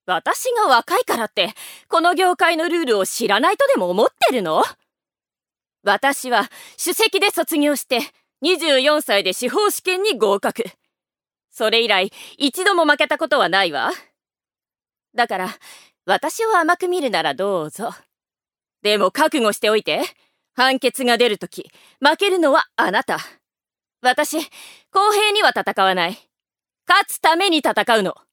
私が若いからって、この業界のルールを知らないとでも思ってるの？私は首席で卒業して、24歳で司法試験に合格。それ以来、一度も負けたことはないわ。だから、私を甘く見るならどうぞ。でも覚悟しておいて。判決が出るとき、負けるのはあなた。私、公平には戦わない。勝つために戦うの。